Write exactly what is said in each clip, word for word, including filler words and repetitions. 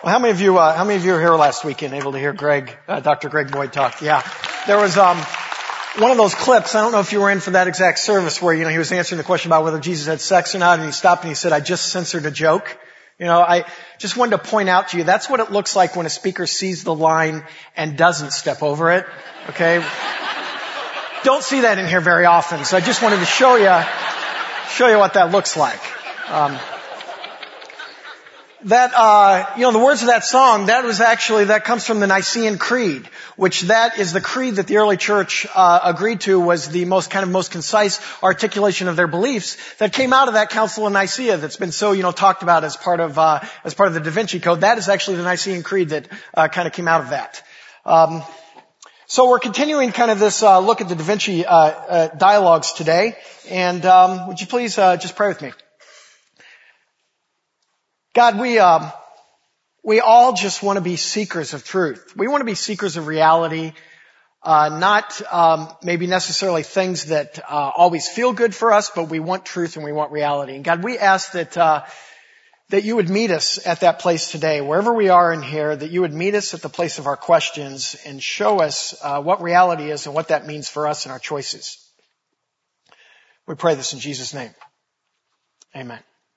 Well, how many of you, uh, how many of you were here last weekend able to hear Greg, uh, Doctor Greg Boyd talk? Yeah. There was, um, one of those clips, I don't know if you were in for that exact service where, you know, he was answering the question about whether Jesus had sex or not, and he stopped and he said, I just censored a joke. You know, I just wanted to point out to you, that's what it looks like when a speaker sees the line and doesn't step over it. Okay? Don't see that in here very often, so I just wanted to show you, show you what that looks like. Um, That, uh, you know, the words of that song, that was actually, that comes from the Nicene Creed, which that is the creed that the early church, uh, agreed to was the most kind of most concise articulation of their beliefs that came out of that Council of Nicaea that's been so, you know, talked about as part of, uh, as part of the Da Vinci Code. That is actually the Nicene Creed that, uh, kind of came out of that. Um, so we're continuing kind of this, uh, look at the Da Vinci, uh, uh, dialogues today. And, um, would you please, uh, just pray with me? God, we, um, we all just want to be seekers of truth. We want to be seekers of reality, uh, not, um, maybe necessarily things that, uh, always feel good for us, but we want truth and we want reality. And God, we ask that, uh, that you would meet us at that place today, wherever we are in here, that you would meet us at the place of our questions and show us, uh, what reality is and what that means for us and our choices. We pray this in Jesus' name. Amen.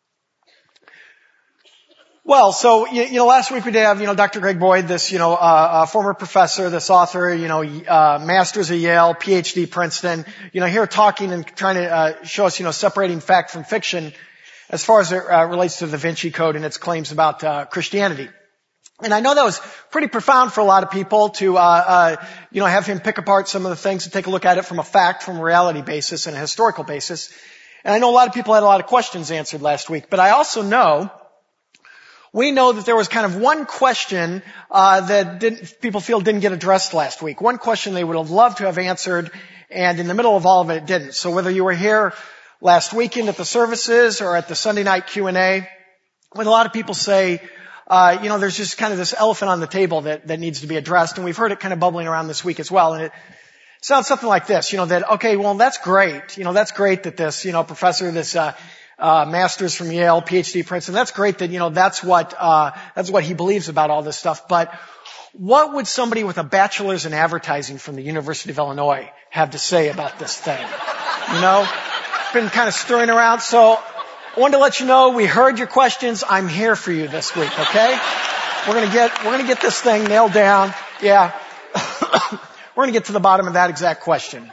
Well, so, you, you know, last week we did have, you know, Doctor Greg Boyd, this, you know, uh, uh former professor, this author, you know, uh, masters at Yale, P H D Princeton, you know, here talking and trying to, uh, show us, you know, separating fact from fiction as far as it uh, relates to the Da Vinci Code and its claims about, uh, Christianity. And I know that was pretty profound for a lot of people to, uh, uh, you know, have him pick apart some of the things and take a look at it from a fact, from a reality basis and a historical basis. And I know a lot of people had a lot of questions answered last week, but I also know we know that there was kind of one question uh that didn't, people feel didn't get addressed last week. One question they would have loved to have answered, and in the middle of all of it, it didn't. So whether you were here last weekend at the services or at the Sunday night Q and A, when a lot of people say, uh, you know, there's just kind of this elephant on the table that, that needs to be addressed, and we've heard it kind of bubbling around this week as well, and it sounds something like this, you know, that, okay, well, that's great. You know, that's great that this, you know, professor, this, uh, Uh, masters from Yale, P H D Princeton. That's great that, you know, that's what, uh, that's what he believes about all this stuff. But what would somebody with a bachelor's in advertising from the University of Illinois have to say about this thing? You know, been kind of stirring around. So I wanted to let you know we heard your questions. I'm here for you this week. Okay. We're going to get, we're going to get this thing nailed down. Yeah. We're going to get to the bottom of that exact question.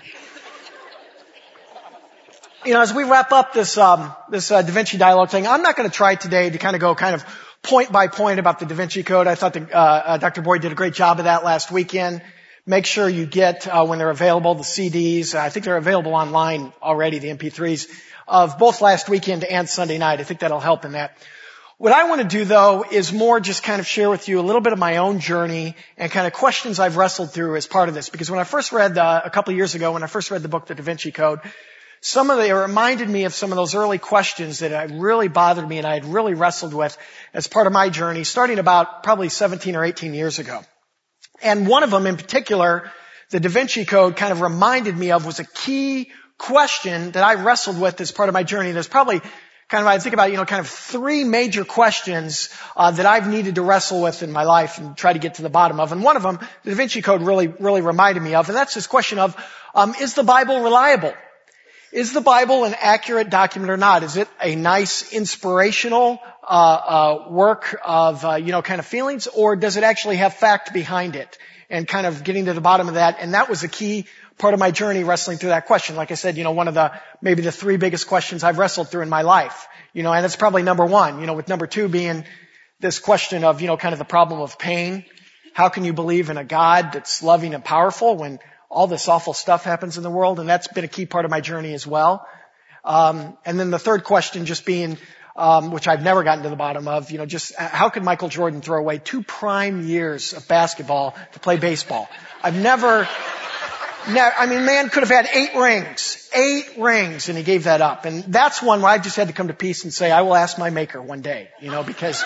You know, as we wrap up this, um, this, uh, Da Vinci dialogue thing, I'm not going to try today to kind of go kind of point by point about the Da Vinci Code. I thought that, uh, uh Doctor Boyd did a great job of that last weekend. Make sure you get, uh, when they're available, the C Ds. I think they're available online already, the M P threes, of both last weekend and Sunday night. I think that'll help in that. What I want to do, though, is more just kind of share with you a little bit of my own journey and kind of questions I've wrestled through as part of this. Because when I first read, uh, a couple of years ago, when I first read the book, The Da Vinci Code, some of the, it reminded me of some of those early questions that had really bothered me and I had really wrestled with as part of my journey, starting about probably seventeen or eighteen years ago. And one of them in particular, the Da Vinci Code kind of reminded me of was a key question that I wrestled with as part of my journey. There's probably kind of, I think about, you know, kind of three major questions uh, that I've needed to wrestle with in my life and try to get to the bottom of. And one of them, the Da Vinci Code really, really reminded me of, and that's this question of, um, is the Bible reliable? Is the Bible an accurate document or not? Is it a nice inspirational uh, uh work of, uh, you know, kind of feelings, or does it actually have fact behind it? And kind of getting to the bottom of that. And that was a key part of my journey wrestling through that question. Like I said, you know, one of the, maybe the three biggest questions I've wrestled through in my life. You know, and it's probably number one, you know, with number two being this question of, you know, kind of the problem of pain. How can you believe in a God that's loving and powerful when all this awful stuff happens in the world? And that's been a key part of my journey as well. Um, and then the third question just being, um, which I've never gotten to the bottom of, you know, just how could Michael Jordan throw away two prime years of basketball to play baseball? I've never, never, I mean, man could have had eight rings, eight rings, and he gave that up. And that's one where I just had to come to peace and say, I will ask my maker one day, you know, because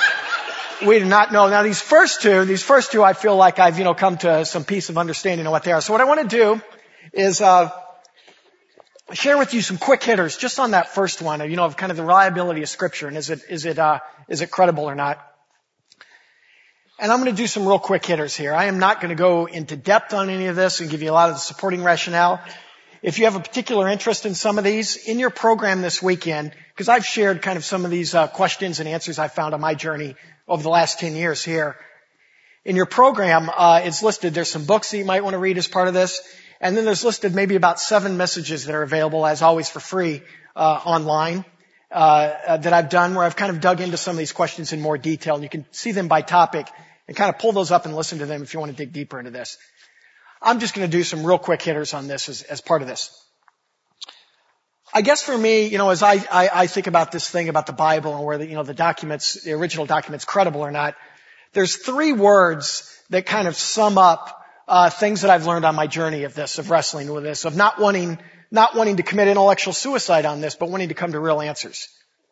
we did not know. Now these first two, these first two, I feel like I've, you know, come to some piece of understanding of what they are. So what I want to do is, uh, share with you some quick hitters just on that first one, you know, of kind of the reliability of Scripture and is it, is it, uh, is it credible or not? And I'm going to do some real quick hitters here. I am not going to go into depth on any of this and give you a lot of the supporting rationale. If you have a particular interest in some of these, in your program this weekend, because I've shared kind of some of these uh, questions and answers I found on my journey over the last ten years here. In your program, uh, it's listed, there's some books that you might want to read as part of this, and then there's listed maybe about seven messages that are available, as always, for free uh, online uh, uh, that I've done, where I've kind of dug into some of these questions in more detail, and you can see them by topic and kind of pull those up and listen to them if you want to dig deeper into this. I'm just going to do some real quick hitters on this as, as part of this. I guess for me, you know, as I, I, I think about this thing about the Bible and where the, you know, the documents, the original documents, credible or not, there's three words that kind of sum up uh, things that I've learned on my journey of this, of wrestling with this, of not wanting, not wanting to commit intellectual suicide on this, but wanting to come to real answers.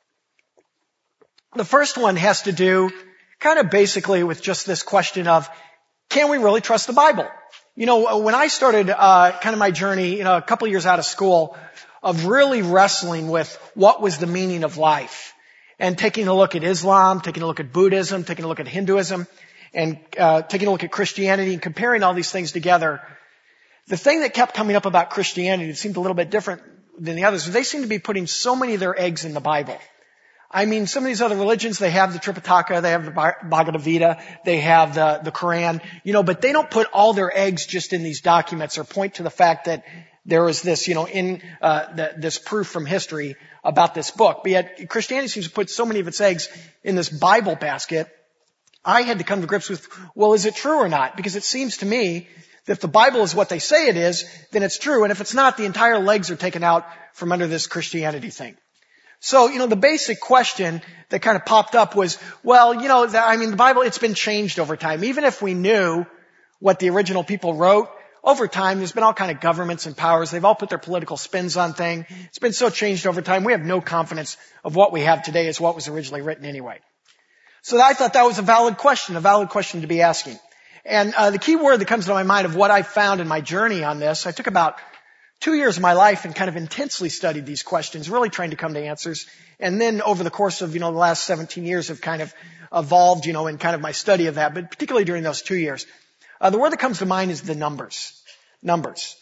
The first one has to do kind of basically with just this question of, can we really trust the Bible? You know, when I started uh kind of my journey, you know, a couple of years out of school, of really wrestling with what was the meaning of life, and taking a look at Islam, taking a look at Buddhism, taking a look at Hinduism, and uh taking a look at Christianity, and comparing all these things together, the thing that kept coming up about Christianity, it seemed a little bit different than the others, they seem to be putting so many of their eggs in the Bible. I mean, some of these other religions, they have the Tripitaka, they have the Bhagavad Gita, they have the, the Quran, you know, but they don't put all their eggs just in these documents or point to the fact that there is this, you know, in, uh, the, this proof from history about this book. But yet, Christianity seems to put so many of its eggs in this Bible basket. I had to come to grips with, well, is it true or not? Because it seems to me that if the Bible is what they say it is, then it's true. And if it's not, the entire legs are taken out from under this Christianity thing. So, you know, the basic question that kind of popped up was, well, you know, the, I mean, the Bible, it's been changed over time. Even if we knew what the original people wrote, over time, there's been all kind of governments and powers. They've all put their political spins on things. It's been so changed over time. We have no confidence of what we have today as what was originally written anyway. So I thought that was a valid question, a valid question to be asking. And uh, the key word that comes to my mind of what I found in my journey on this, I took about two years of my life and kind of intensely studied these questions, really trying to come to answers. And then over the course of, you know, the last seventeen years have kind of evolved, you know, in kind of my study of that, but particularly during those two years. Uh, the word that comes to mind is the numbers. Numbers.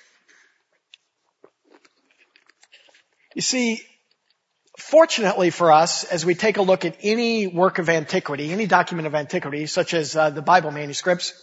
You see, fortunately for us, as we take a look at any work of antiquity, any document of antiquity, such as uh, the Bible manuscripts,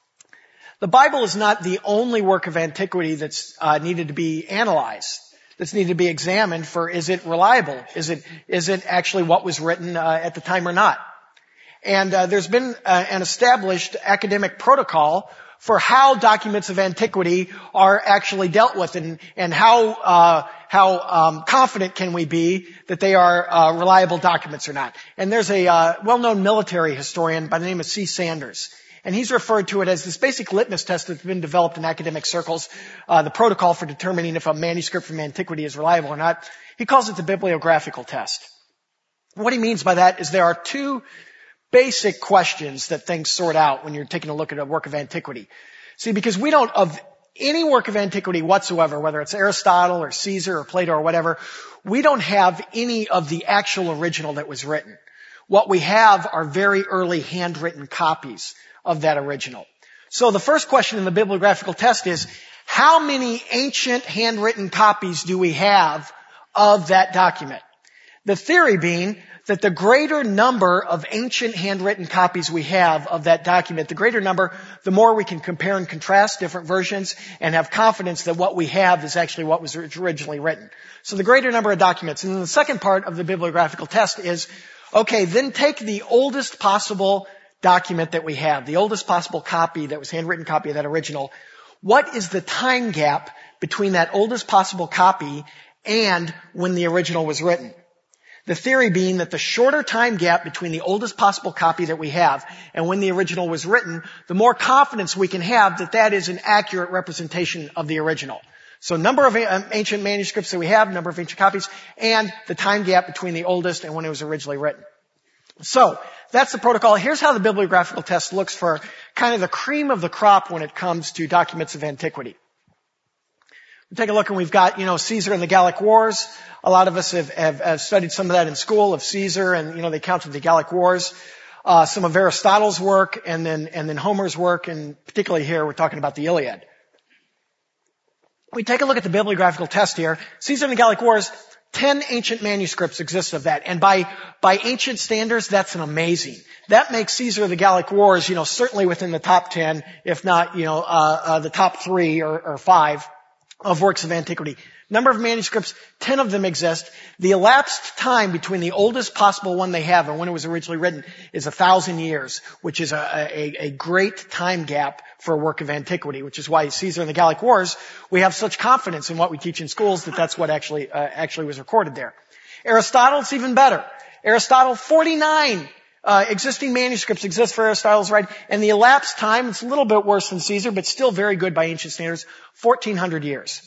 the Bible is not the only work of antiquity that's uh, needed to be analyzed, that's needed to be examined for, is it reliable? Is it, is it actually what was written uh, at the time or not? And uh, there's been uh, an established academic protocol for how documents of antiquity are actually dealt with, and, and how uh, how um, confident can we be that they are uh, reliable documents or not. And there's a uh, well-known military historian by the name of C. Sanders. And he's referred to it as this basic litmus test that's been developed in academic circles, uh, the protocol for determining if a manuscript from antiquity is reliable or not. He calls it the bibliographical test. What he means by that is there are two basic questions that things sort out when you're taking a look at a work of antiquity. See, because we don't, of any work of antiquity whatsoever, whether it's Aristotle or Caesar or Plato or whatever, we don't have any of the actual original that was written. What we have are very early handwritten copies of that original. So the first question in the bibliographical test is, how many ancient handwritten copies do we have of that document? The theory being that the greater number of ancient handwritten copies we have of that document, the greater number, the more we can compare and contrast different versions and have confidence that what we have is actually what was originally written. So the greater number of documents. And then the second part of the bibliographical test is, okay, then take the oldest possible document that we have, the oldest possible copy that was handwritten copy of that original. What is the time gap between that oldest possible copy and when the original was written? The theory being that the shorter time gap between the oldest possible copy that we have and when the original was written, the more confidence we can have that that is an accurate representation of the original. So number of ancient manuscripts that we have, number of ancient copies, and the time gap between the oldest and when it was originally written. So that's the protocol. Here's how the bibliographical test looks for kind of the cream of the crop when it comes to documents of antiquity. We take a look and we've got, you know, Caesar and the Gallic Wars. A lot of us have, have, have studied some of that in school of Caesar and, you know, the accounts of the Gallic Wars. uh, some of Aristotle's work, and then, and then Homer's work, and particularly here we're talking about the Iliad. We take a look at the bibliographical test here. Caesar and the Gallic Wars, ten ancient manuscripts exist of that. And by, by ancient standards, that's an amazing. That makes Caesar and the Gallic Wars, you know, certainly within the top ten, if not, you know, uh, uh the top three or, or five of works of antiquity. Number of manuscripts, ten of them exist. The elapsed time between the oldest possible one they have and when it was originally written is a thousand years, which is a, a, a great time gap for a work of antiquity, which is why Caesar and the Gallic Wars, we have such confidence in what we teach in schools that that's what actually, uh, actually was recorded there. Aristotle's even better. Aristotle, forty-nine uh, existing manuscripts exist for Aristotle's writing, and the elapsed time, it's a little bit worse than Caesar, but still very good by ancient standards, fourteen hundred years.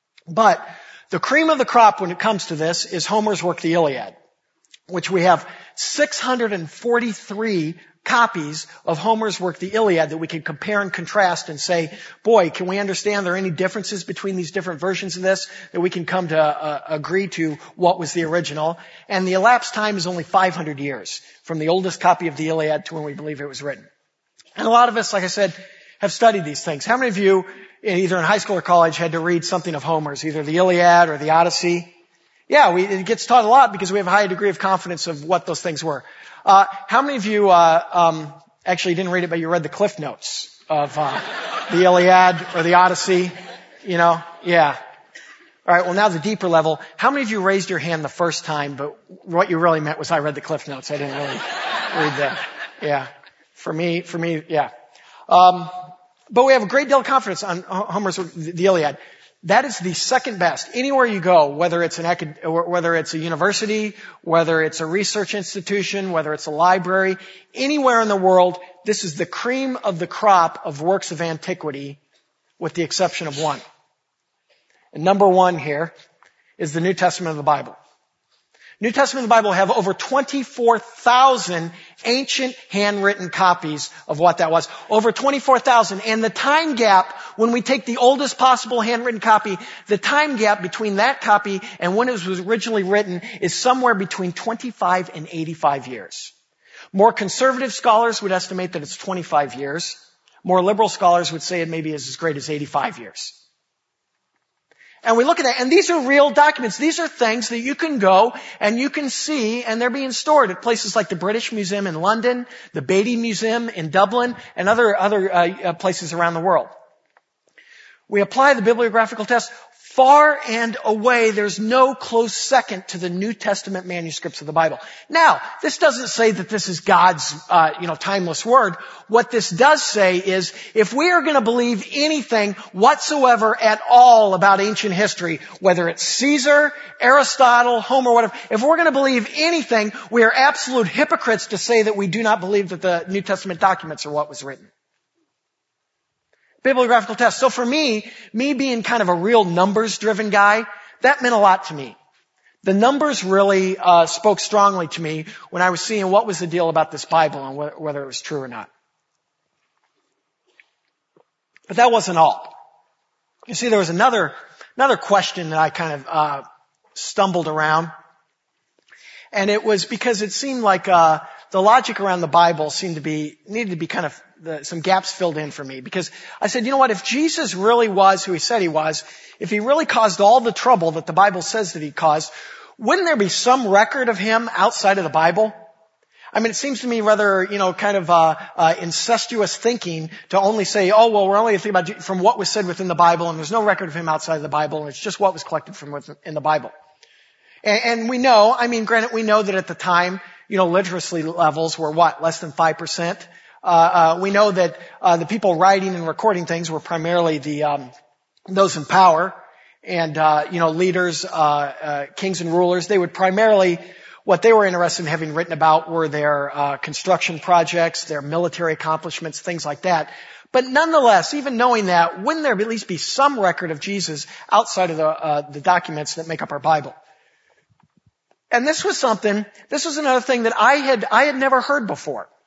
But the cream of the crop when it comes to this is Homer's work, the Iliad, which we have six hundred forty-three copies of Homer's work, the Iliad, that we can compare and contrast and say, boy, can we understand there are any differences between these different versions of this that we can come to uh, agree to what was the original. And the elapsed time is only five hundred years from the oldest copy of the Iliad to when we believe it was written. And a lot of us, like I said, have studied these things. How many of you, either in high school or college, had to read something of Homer's, either the Iliad or the Odyssey? Yeah, we, it gets taught a lot because we have a high degree of confidence of what those things were. Uh, how many of you, uh, um, actually didn't read it, but you read the Cliff Notes of, uh, the Iliad or the Odyssey? You know? Yeah. All right. Well, now the deeper level. How many of you raised your hand the first time, but what you really meant was I read the Cliff Notes. I didn't really read that. Yeah. For me, for me, yeah. Um, but we have a great deal of confidence on Homer's, the Iliad. That is the second best. Anywhere you go, whether it's an acad- whether it's a university, whether it's a research institution, whether it's a library, anywhere in the world, this is the cream of the crop of works of antiquity, with the exception of one. And number one here is the New Testament of the Bible. New Testament of the Bible have over twenty-four thousand ancient handwritten copies of what that was. Over twenty-four thousand. And the time gap, when we take the oldest possible handwritten copy, the time gap between that copy and when it was originally written is somewhere between twenty-five and eighty-five years. More conservative scholars would estimate that it's twenty-five years. More liberal scholars would say it maybe is as great as eighty-five years. And we look at that, and these are real documents. These are things that you can go and you can see, and they're being stored at places like the British Museum in London, the Beatty Museum in Dublin, and other other uh, places around the world. We apply the bibliographical test. Far and away, there's no close second to the New Testament manuscripts of the Bible. Now, this doesn't say that this is God's, uh, you know, timeless word. What this does say is, if we are going to believe anything whatsoever at all about ancient history, whether it's Caesar, Aristotle, Homer, whatever, if we're going to believe anything, we are absolute hypocrites to say that we do not believe that the New Testament documents are what was written. Bibliographical test. So for me, me being kind of a real numbers-driven guy, that meant a lot to me. The numbers really uh, spoke strongly to me when I was seeing what was the deal about this Bible and wh- whether it was true or not. But that wasn't all. You see, there was another another question that I kind of uh, stumbled around, and it was because it seemed like uh, the logic around the Bible seemed to be needed to be kind of The, some gaps filled in for me, because I said, you know what, if Jesus really was who he said he was, if he really caused all the trouble that the Bible says that he caused, wouldn't there be some record of him outside of the Bible? I mean, it seems to me rather, you know, kind of uh, uh incestuous thinking to only say, oh, well, we're only thinking about from what was said within the Bible, and there's no record of him outside of the Bible, and it's just what was collected from within the Bible. And, and we know, I mean, granted, we know that at the time, you know, literacy levels were what, less than five percent? Uh, uh, we know that, uh, the people writing and recording things were primarily the, um, those in power and, uh, you know, leaders, uh, uh, kings and rulers. They would primarily, what they were interested in having written about were their, uh, construction projects, their military accomplishments, things like that. But nonetheless, even knowing that, wouldn't there at least be some record of Jesus outside of the, uh, the documents that make up our Bible? And this was something, this was another thing that I had, I had never heard before.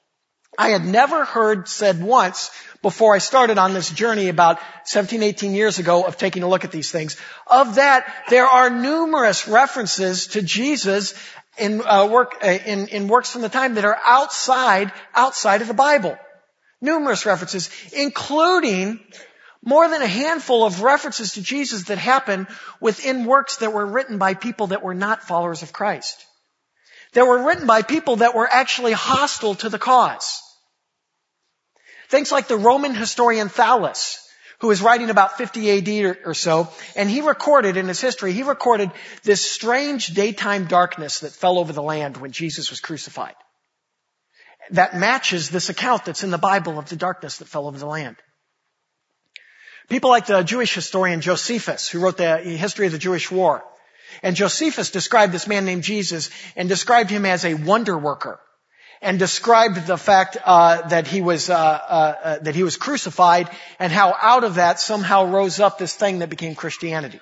I had never heard said once before I started on this journey about seventeen, eighteen years ago of taking a look at these things. Of that, there are numerous references to Jesus in uh, work uh, in, in works from the time that are outside outside of the Bible. Numerous references, including more than a handful of references to Jesus that happen within works that were written by people that were not followers of Christ. That were written by people that were actually hostile to the cause. Things like the Roman historian Thallus, who was writing about fifty A D or, or so, and he recorded in his history, he recorded this strange daytime darkness that fell over the land when Jesus was crucified. That matches this account that's in the Bible of the darkness that fell over the land. People like the Jewish historian Josephus, who wrote the history of the Jewish war. And Josephus described this man named Jesus and described him as a wonder worker, and described the fact uh, that he was uh, uh, uh, that he was crucified, and how out of that somehow rose up this thing that became Christianity.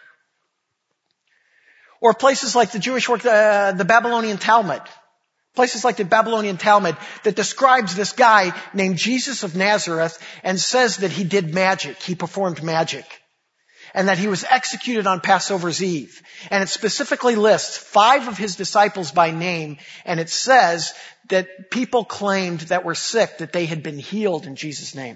Or places like the Jewish work, uh, the Babylonian Talmud. Places like the Babylonian Talmud that describes this guy named Jesus of Nazareth and says that he did magic, he performed magic. And that he was executed on Passover's Eve. And it specifically lists five of his disciples by name, and it says that people claimed that were sick that they had been healed in Jesus' name.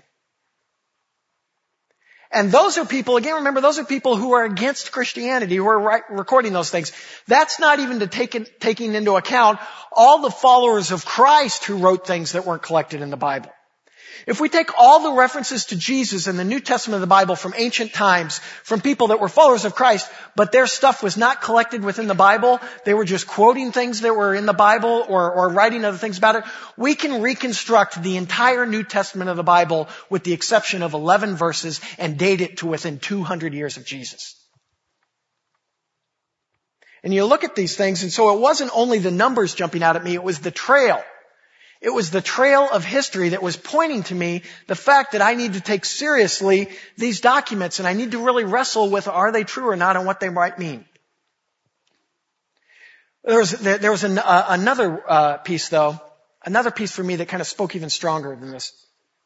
And those are people, again, remember, those are people who are against Christianity, who are right, recording those things. That's not even to take in, taking into account all the followers of Christ who wrote things that weren't collected in the Bible. If we take all the references to Jesus in the New Testament of the Bible from ancient times, from people that were followers of Christ, but their stuff was not collected within the Bible, they were just quoting things that were in the Bible or, or writing other things about it, we can reconstruct the entire New Testament of the Bible with the exception of eleven verses and date it to within two hundred years of Jesus. And you look at these things, and so it wasn't only the numbers jumping out at me, it was the trail. It was the trail of history that was pointing to me the fact that I need to take seriously these documents, and I need to really wrestle with are they true or not and what they might mean. There was, there was an, uh, another uh, piece, though, another piece for me that kind of spoke even stronger than this.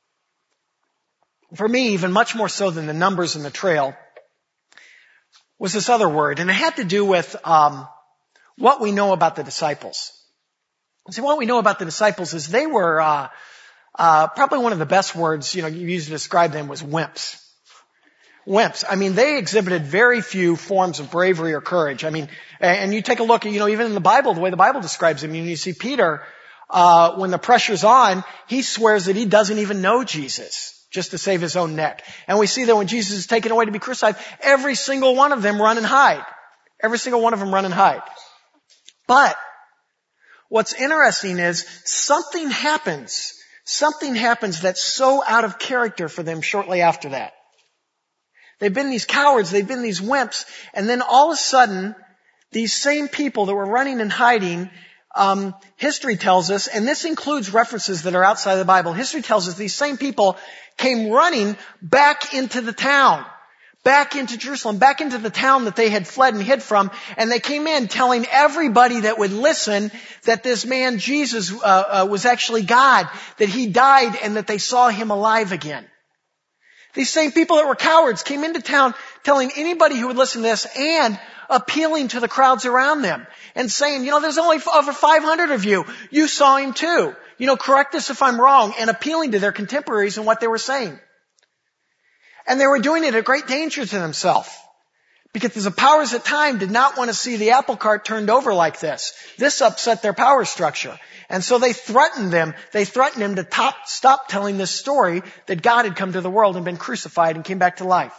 For me, even much more so than the numbers and the trail, was this other word, and it had to do with um, what we know about the disciples. See, what we know about the disciples is they were uh, uh probably one of the best words, you know, you used to describe them was wimps. Wimps. I mean, they exhibited very few forms of bravery or courage. I mean, and you take a look at, you know, even in the Bible, the way the Bible describes them, you, know, you see Peter, uh when the pressure's on, he swears that he doesn't even know Jesus, just to save his own neck. And we see that when Jesus is taken away to be crucified, every single one of them run and hide. Every single one of them run and hide. But what's interesting is something happens. Something happens that's so out of character for them shortly after that. They've been these cowards, they've been these wimps, and then all of a sudden, these same people that were running and hiding, um, history tells us, and this includes references that are outside of the Bible, history tells us these same people came running back into the town. Back into Jerusalem, back into the town that they had fled and hid from, and they came in telling everybody that would listen that this man Jesus uh, uh, was actually God, that he died and that they saw him alive again. These same people that were cowards came into town telling anybody who would listen to this and appealing to the crowds around them and saying, you know, there's only over five hundred of you. You saw him too. You know, correct us if I'm wrong, and appealing to their contemporaries and what they were saying. And they were doing it at great danger to themselves. Because the powers at the time did not want to see the apple cart turned over like this. This upset their power structure. And so they threatened them. They threatened him to top, stop telling this story that God had come to the world and been crucified and came back to life.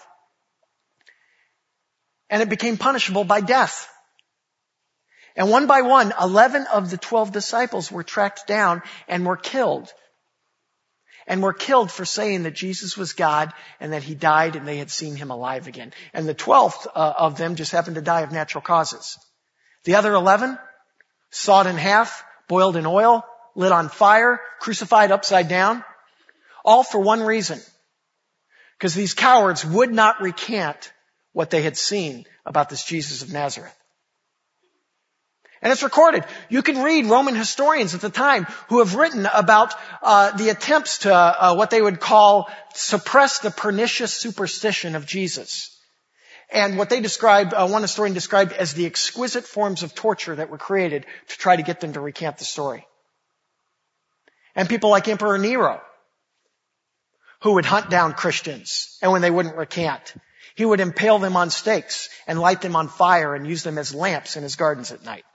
And it became punishable by death. And one by one, eleven of the twelve disciples were tracked down and were killed. And were killed for saying that Jesus was God and that he died and they had seen him alive again. And the twelfth uh, of them just happened to die of natural causes. The other eleven, sawed in half, boiled in oil, lit on fire, crucified upside down, all for one reason. Because these cowards would not recant what they had seen about this Jesus of Nazareth. And it's recorded. You can read Roman historians at the time who have written about uh, the attempts to uh, what they would call suppress the pernicious superstition of Jesus. And what they described, uh, one historian described as the exquisite forms of torture that were created to try to get them to recant the story. And people like Emperor Nero, who would hunt down Christians, and when they wouldn't recant, he would impale them on stakes and light them on fire and use them as lamps in his gardens at night.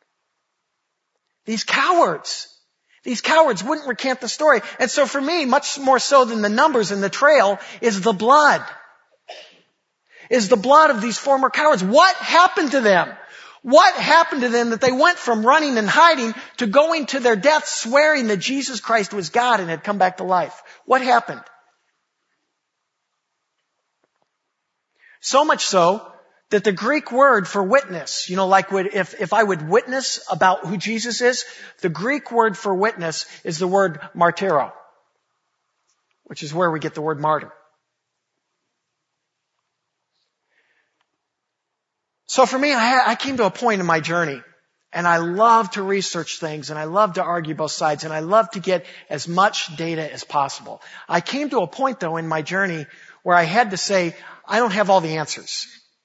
These cowards, these cowards wouldn't recant the story. And so for me, much more so than the numbers in the trail, is the blood. Is the blood of these former cowards. What happened to them? What happened to them that they went from running and hiding to going to their death swearing that Jesus Christ was God and had come back to life? What happened? So much so that the Greek word for witness, you know, like would, if, if I would witness about who Jesus is, the Greek word for witness is the word martyro, which is where we get the word martyr. So for me, I, had, I came to a point in my journey, and I love to research things, and I love to argue both sides, and I love to get as much data as possible. I came to a point, though, in my journey where I had to say, I don't have all the answers.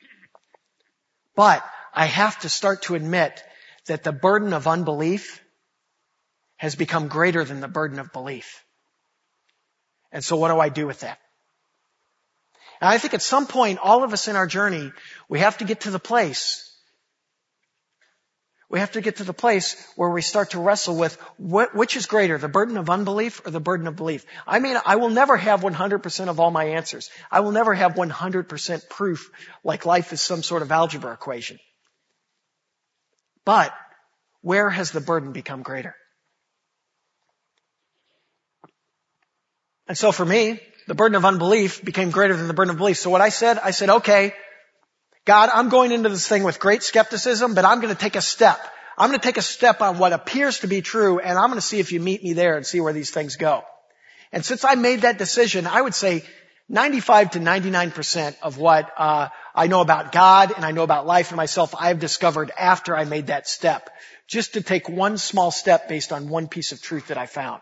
But I have to start to admit that the burden of unbelief has become greater than the burden of belief. And so what do I do with that? And I think at some point, all of us in our journey, we have to get to the place, we have to get to the place where we start to wrestle with what, which is greater, the burden of unbelief or the burden of belief. I mean, I will never have one hundred percent of all my answers. I will never have one hundred percent proof like life is some sort of algebra equation. But where has the burden become greater? And so for me, the burden of unbelief became greater than the burden of belief. So what I said, I said, okay, God, I'm going into this thing with great skepticism, but I'm going to take a step. I'm going to take a step on what appears to be true, and I'm going to see if you meet me there and see where these things go. And since I made that decision, I would say ninety-five to ninety-nine percent of what uh I know about God and I know about life and myself, I've discovered after I made that step. Just to take one small step based on one piece of truth that I found.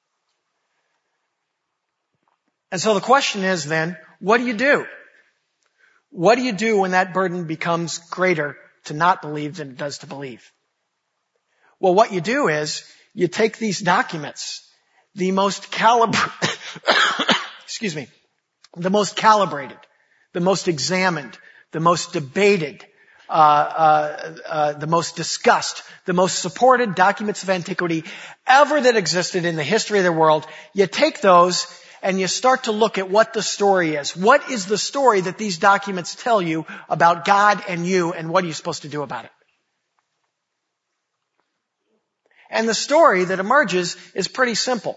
And so the question is then, what do you do? What do you do when that burden becomes greater to not believe than it does to believe? Well, what you do is you take these documents, the most calibr, excuse me, the most calibrated, the most examined, the most debated, uh, uh, uh, the most discussed, the most supported documents of antiquity ever that existed in the history of the world. You take those and you start to look at what the story is. What is the story that these documents tell you about God and you, and what are you supposed to do about it? And the story that emerges is pretty simple.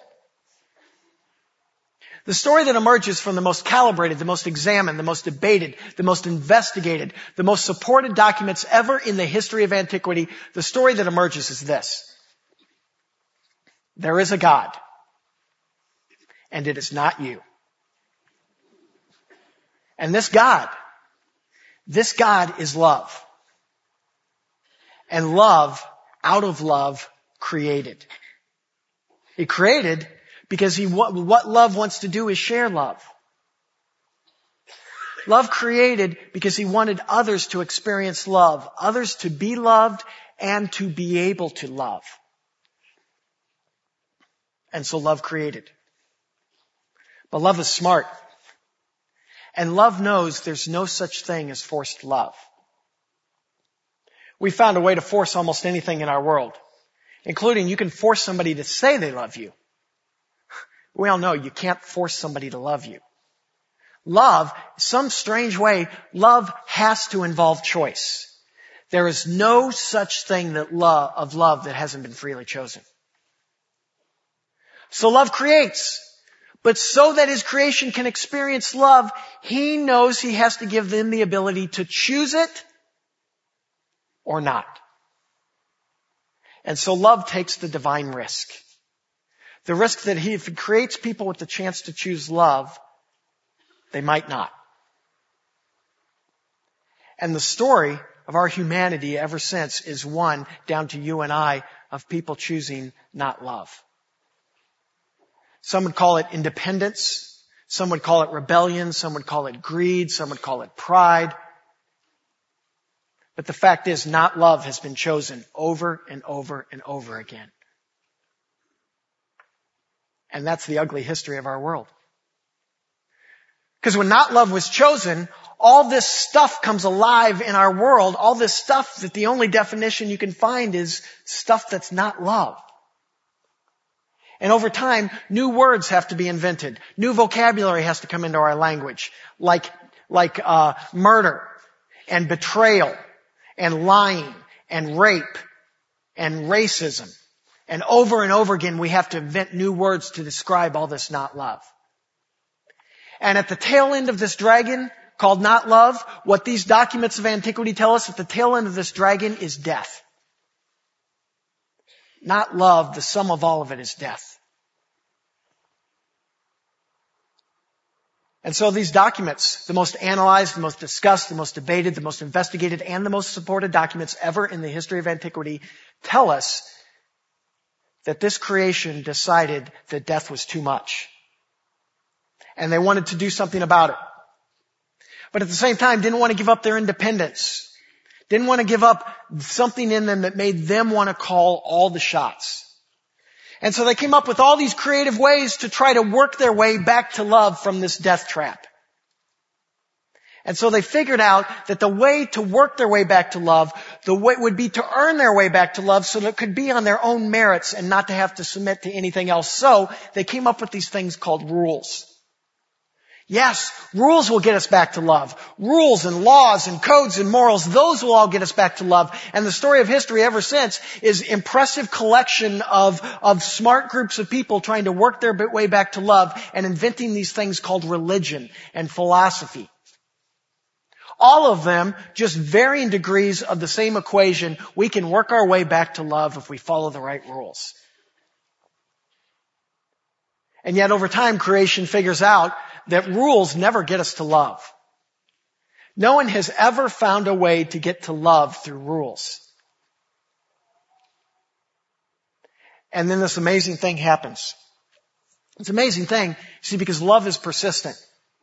The story that emerges from the most calibrated, the most examined, the most debated, the most investigated, the most supported documents ever in the history of antiquity, the story that emerges is this. There is a God. And it is not you. And this God, this God is love. And love, out of love, created. He created because he, what, what love wants to do is share love. Love created because he wanted others to experience love, others to be loved and to be able to love. And so love created. But love is smart. And love knows there's no such thing as forced love. We found a way to force almost anything in our world, including you can force somebody to say they love you. We all know you can't force somebody to love you. Love, some strange way, love has to involve choice. There is no such thing that love, of love that hasn't been freely chosen. So love creates. But so that his creation can experience love, he knows he has to give them the ability to choose it or not. And so love takes the divine risk. The risk that he, if he creates people with the chance to choose love, they might not. And the story of our humanity ever since is one, down to you and I, of people choosing not love. Some would call it independence. Some would call it rebellion. Some would call it greed. Some would call it pride. But the fact is, not love has been chosen over and over and over again. And that's the ugly history of our world. Because when not love was chosen, all this stuff comes alive in our world. All this stuff that the only definition you can find is stuff that's not love. And over time, new words have to be invented. New vocabulary has to come into our language. Like, like, uh, murder and betrayal and lying and rape and racism. And over and over again, we have to invent new words to describe all this not love. And at the tail end of this dragon, called not love, what these documents of antiquity tell us, at the tail end of this dragon is death. Not love, the sum of all of it is death. And so these documents, the most analyzed, the most discussed, the most debated, the most investigated, and the most supported documents ever in the history of antiquity, tell us that this creation decided that death was too much. And they wanted to do something about it. But at the same time, didn't want to give up their independence. Didn't want to give up something in them that made them want to call all the shots. And so they came up with all these creative ways to try to work their way back to love from this death trap. And so they figured out that the way to work their way back to love, the way would be to earn their way back to love so that it could be on their own merits and not to have to submit to anything else. So they came up with these things called rules. Yes, rules will get us back to love. Rules and laws and codes and morals, those will all get us back to love. And the story of history ever since is impressive collection of, of smart groups of people trying to work their way back to love and inventing these things called religion and philosophy. All of them just varying degrees of the same equation. We can work our way back to love if we follow the right rules. And yet over time, creation figures out that rules never get us to love. No one has ever found a way to get to love through rules. And then this amazing thing happens. It's an amazing thing, see, because love is persistent.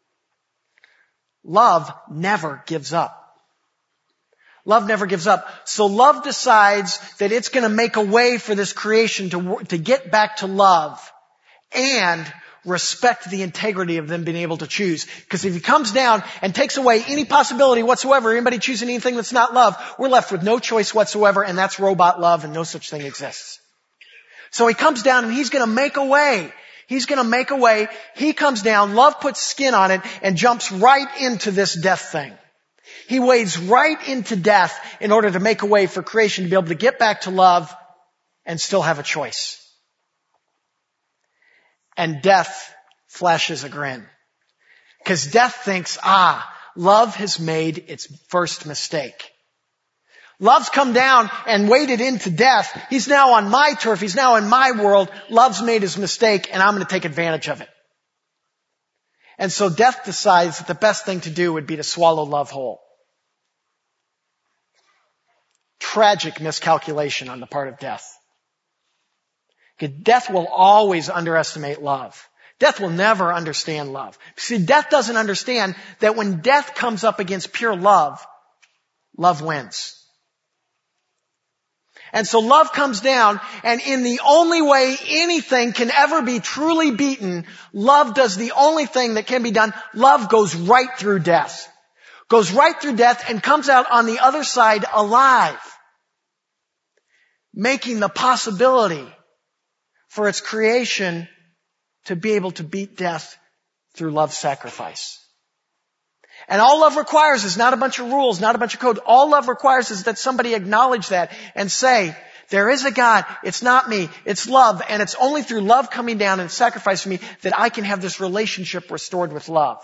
Love never gives up. Love never gives up. So love decides that it's going to make a way for this creation to, to get back to love and respect the integrity of them being able to choose. Because if he comes down and takes away any possibility whatsoever, anybody choosing anything that's not love, we're left with no choice whatsoever, and that's robot love, and no such thing exists. So he comes down and he's going to make a way. He's going to make a way. He comes down, love puts skin on it, and jumps right into this death thing. He wades right into death in order to make a way for creation to be able to get back to love and still have a choice. And death flashes a grin. Because death thinks, ah, love has made its first mistake. Love's come down and waded into death. He's now on my turf. He's now in my world. Love's made his mistake, and I'm going to take advantage of it. And so death decides that the best thing to do would be to swallow love whole. Tragic miscalculation on the part of death. Because death will always underestimate love. Death will never understand love. See, death doesn't understand that when death comes up against pure love, love wins. And so love comes down, and in the only way anything can ever be truly beaten, love does the only thing that can be done. Love goes right through death. Goes right through death and comes out on the other side alive. Making the possibility for its creation to be able to beat death through love's sacrifice. And all love requires is not a bunch of rules, not a bunch of code. All love requires is that somebody acknowledge that and say, there is a God. It's not me. It's love. And it's only through love coming down and sacrificing me that I can have this relationship restored with love.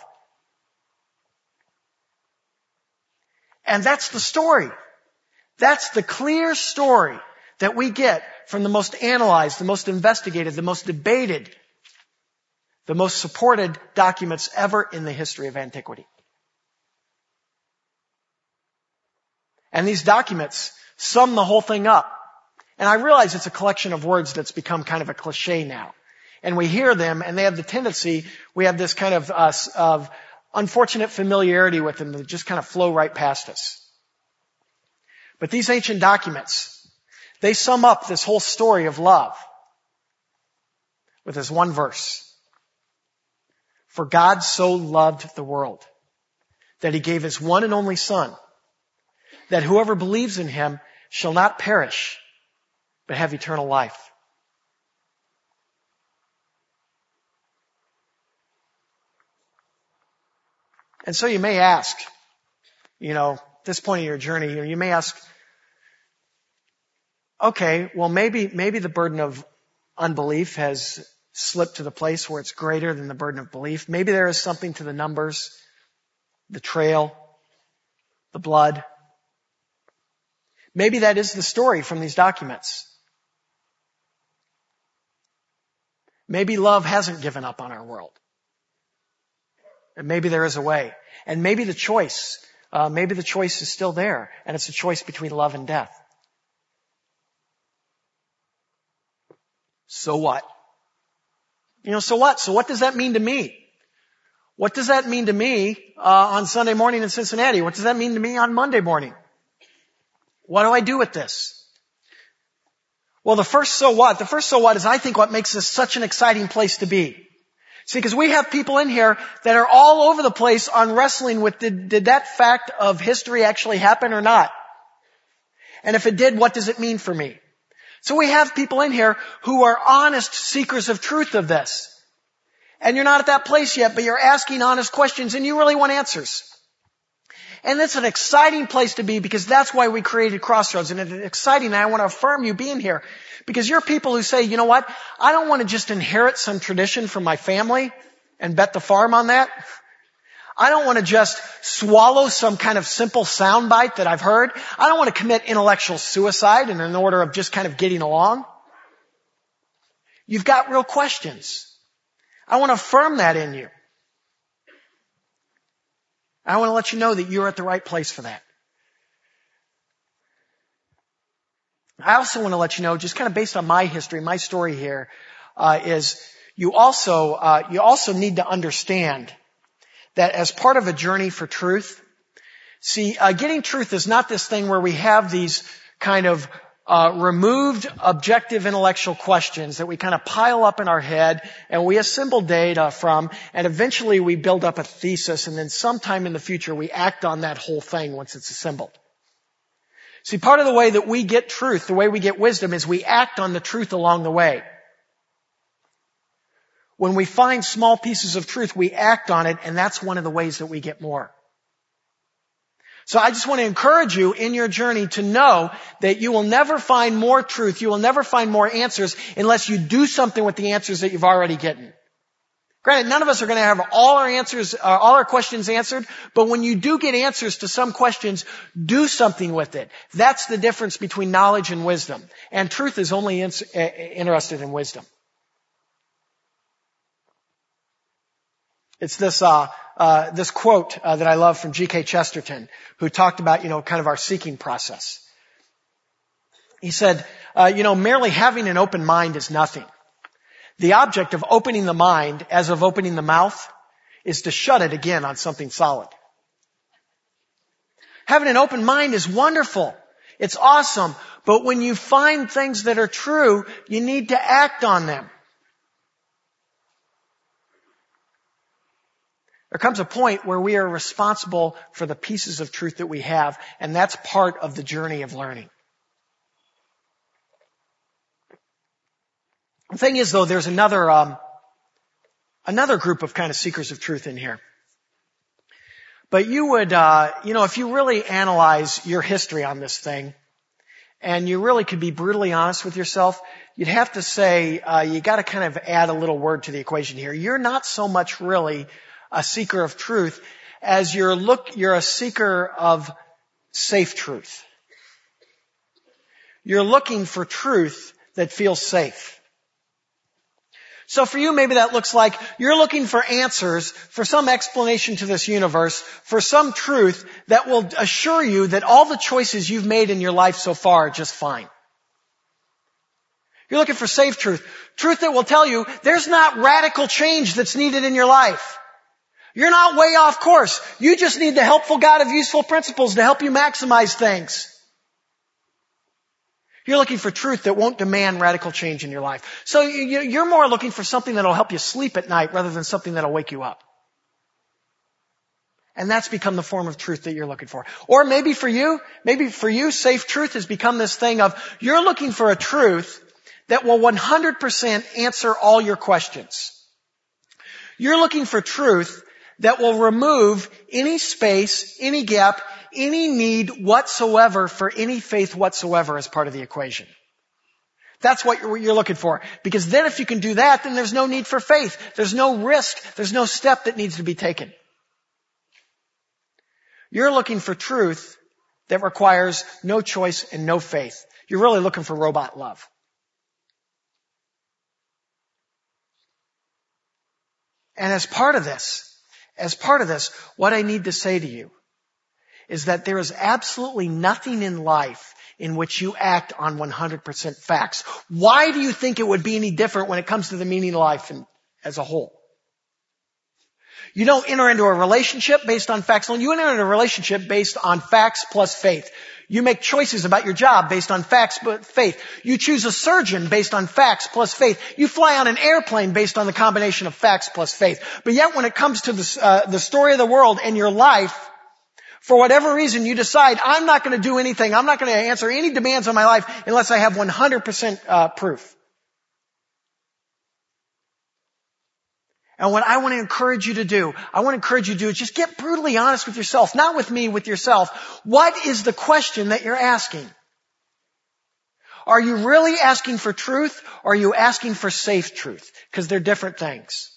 And that's the story. That's the clear story that we get from the most analyzed, the most investigated, the most debated, the most supported documents ever in the history of antiquity. And these documents sum the whole thing up. And I realize it's a collection of words that's become kind of a cliche now. And we hear them, and they have the tendency, we have this kind of, uh, of unfortunate familiarity with them that just kind of flow right past us. But these ancient documents, they sum up this whole story of love with this one verse. For God so loved the world that he gave his one and only Son, that whoever believes in him shall not perish, but have eternal life. And so you may ask, you know, at this point in your journey, you may ask, okay, well maybe, maybe the burden of unbelief has slipped to the place where it's greater than the burden of belief. Maybe there is something to the numbers, the trail, the blood. Maybe that is the story from these documents. Maybe love hasn't given up on our world. And maybe there is a way. And maybe the choice, uh, maybe the choice is still there. And it's a choice between love and death. So what? You know, so what? So what does that mean to me? What does that mean to me uh, on Sunday morning in Cincinnati? What does that mean to me on Monday morning? What do I do with this? Well, the first so what, the first so what is I think what makes this such an exciting place to be. See, because we have people in here that are all over the place on wrestling with did, did that fact of history actually happen or not? And if it did, what does it mean for me? So we have people in here who are honest seekers of truth of this. And you're not at that place yet, but you're asking honest questions and you really want answers. And it's an exciting place to be because that's why we created Crossroads. And it's exciting, and I want to affirm you being here. Because you're people who say, you know what, I don't want to just inherit some tradition from my family and bet the farm on that. I don't want to just swallow some kind of simple soundbite that I've heard. I don't want to commit intellectual suicide in an order of just kind of getting along. You've got real questions. I want to affirm that in you. I want to let you know that you're at the right place for that. I also want to let you know, just kind of based on my history, my story here, uh, is you also, uh, you also need to understand that as part of a journey for truth, see, uh, getting truth is not this thing where we have these kind of uh, removed objective intellectual questions that we kind of pile up in our head and we assemble data from, and eventually we build up a thesis, and then sometime in the future we act on that whole thing once it's assembled. See, part of the way that we get truth, the way we get wisdom, is we act on the truth along the way. When we find small pieces of truth, we act on it, and that's one of the ways that we get more. So I just want to encourage you in your journey to know that you will never find more truth, you will never find more answers unless you do something with the answers that you've already gotten. Granted, none of us are going to have all our answers, uh, all our questions answered, but when you do get answers to some questions, do something with it. That's the difference between knowledge and wisdom. And truth is only in, uh, interested in wisdom. It's this, uh, uh, this quote uh, that I love from G K Chesterton, who talked about, you know, kind of our seeking process. He said, uh, you know, merely having an open mind is nothing. The object of opening the mind, as of opening the mouth, is to shut it again on something solid. Having an open mind is wonderful. It's awesome. But when you find things that are true, you need to act on them. There comes a point where we are responsible for the pieces of truth that we have, and that's part of the journey of learning. The thing is, though, there's another um, another group of kind of seekers of truth in here. But you would, uh, you know, if you really analyze your history on this thing, and you really could be brutally honest with yourself, you'd have to say uh, you got to kind of add a little word to the equation here. You're not so much really a seeker of truth as you're look, you're a seeker of safe truth. You're looking for truth that feels safe. So for you, maybe that looks like you're looking for answers, for some explanation to this universe, for some truth that will assure you that all the choices you've made in your life so far are just fine. You're looking for safe truth. Truth that will tell you there's not radical change that's needed in your life. You're not way off course. You just need the helpful God of useful principles to help you maximize things. You're looking for truth that won't demand radical change in your life. So you're more looking for something that'll help you sleep at night rather than something that'll wake you up. And that's become the form of truth that you're looking for. Or maybe for you, maybe for you, safe truth has become this thing of you're looking for a truth that will one hundred percent answer all your questions. You're looking for truth that will remove any space, any gap, any need whatsoever for any faith whatsoever as part of the equation. That's what you're, you're looking for. Because then if you can do that, then there's no need for faith. There's no risk. There's no step that needs to be taken. You're looking for truth that requires no choice and no faith. You're really looking for robot love. And as part of this, as part of this, what I need to say to you is that there is absolutely nothing in life in which you act on one hundred percent facts. Why do you think it would be any different when it comes to the meaning of life in, as a whole? You don't enter into a relationship based on facts alone. You enter into a relationship based on facts plus faith. You make choices about your job based on facts but faith. You choose a surgeon based on facts plus faith. You fly on an airplane based on the combination of facts plus faith. But yet when it comes to the, uh, the story of the world and your life, for whatever reason you decide, I'm not going to do anything. I'm not going to answer any demands on my life unless I have one hundred percent uh, proof. And what I want to encourage you to do, I want to encourage you to do is just get brutally honest with yourself, not with me, with yourself. What is the question that you're asking? Are you really asking for truth or are you asking for safe truth? Because they're different things.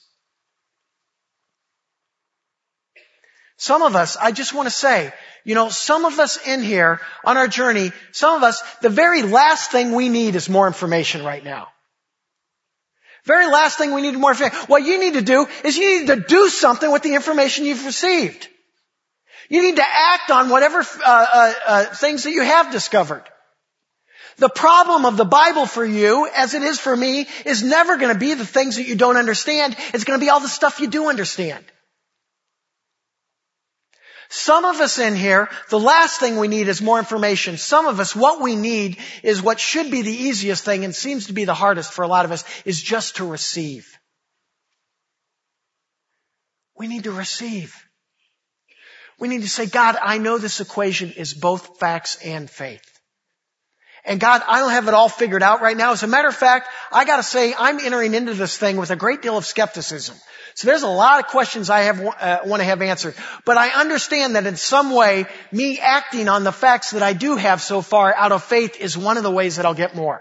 Some of us, I just want to say, you know, some of us in here on our journey, some of us, the very last thing we need is more information right now. Very last thing we need more information. What you need to do is you need to do something with the information you've received. You need to act on whatever uh, uh, uh, things that you have discovered. The problem of the Bible for you, as it is for me, is never going to be the things that you don't understand. It's going to be all the stuff you do understand. Some of us in here, the last thing we need is more information. Some of us, what we need is what should be the easiest thing and seems to be the hardest for a lot of us, is just to receive. We need to receive. We need to say, God, I know this equation is both facts and faith. And God, I don't have it all figured out right now. As a matter of fact, I gotta say, I'm entering into this thing with a great deal of skepticism. So there's a lot of questions I have, uh, want to have answered. But I understand that in some way, me acting on the facts that I do have so far out of faith is one of the ways that I'll get more.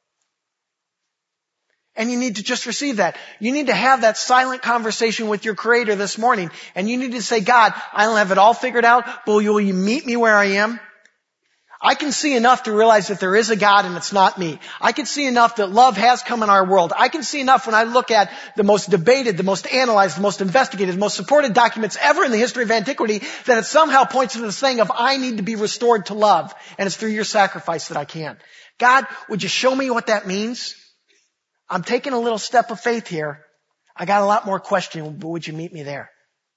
And you need to just receive that. You need to have that silent conversation with your Creator this morning. And you need to say, God, I don't have it all figured out, but will you meet me where I am? I can see enough to realize that there is a God and it's not me. I can see enough that love has come in our world. I can see enough when I look at the most debated, the most analyzed, the most investigated, the most supported documents ever in the history of antiquity that it somehow points to this thing of I need to be restored to love. And it's through your sacrifice that I can. God, would you show me what that means? I'm taking a little step of faith here. I got a lot more questions, but would you meet me there?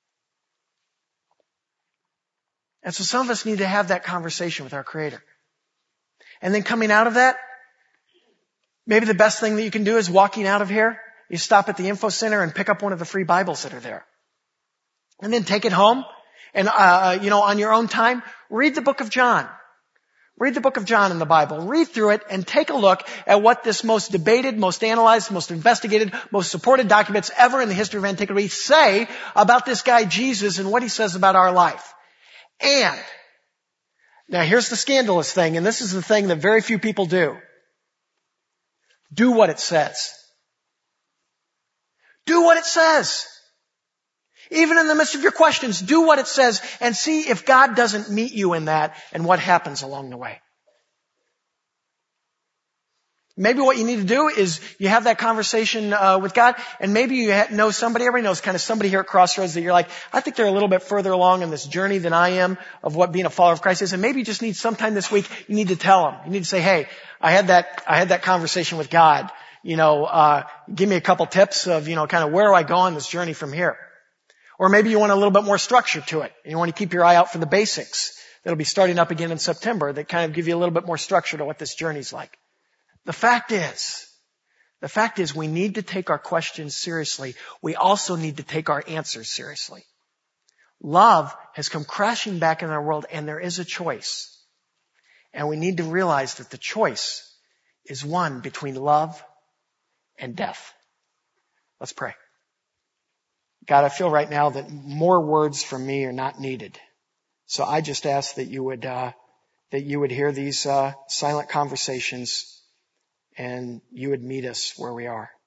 And so some of us need to have that conversation with our Creator. And then coming out of that, maybe the best thing that you can do is walking out of here, you stop at the info center and pick up one of the free Bibles that are there. And then take it home and, uh, you know, on your own time, read the book of John. Read the book of John in the Bible. Read through it and take a look at what this most debated, most analyzed, most investigated, most supported documents ever in the history of antiquity say about this guy Jesus and what he says about our life. And, now here's the scandalous thing, and this is the thing that very few people do. Do what it says. Do what it says. Even in the midst of your questions, do what it says and see if God doesn't meet you in that and what happens along the way. Maybe what you need to do is you have that conversation uh, with God, and maybe you ha- know somebody, everybody knows kind of somebody here at Crossroads that you're like, I think they're a little bit further along in this journey than I am of what being a follower of Christ is, and maybe you just need sometime this week, you need to tell them. You need to say, hey, I had that, I had that conversation with God. You know, uh, give me a couple tips of, you know, kind of where do I go on this journey from here? Or maybe you want a little bit more structure to it, and you want to keep your eye out for the basics that'll be starting up again in September that kind of give you a little bit more structure to what this journey's like. The fact is, the fact is we need to take our questions seriously. We also need to take our answers seriously. Love has come crashing back in our world, and there is a choice. And we need to realize that the choice is one between love and death. Let's pray. God, I feel right now that more words from me are not needed. So I just ask that you would, uh, that you would hear these, uh, silent conversations, and you would meet us where we are.